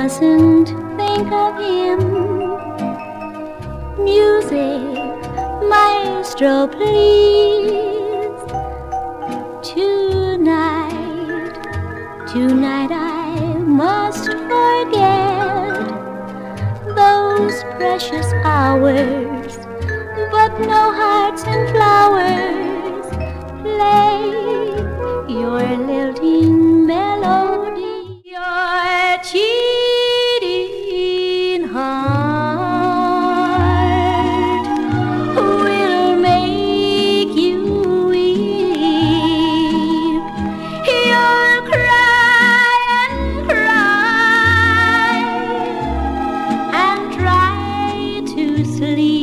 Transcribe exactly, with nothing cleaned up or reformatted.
mustn't think of him. Music, maestro, please. Tonight, tonight I must forget those precious hours, but no hearts and flowers. Play your lilting melody, your cheating heart will make you weep. You'll cry and cry and try to sleep.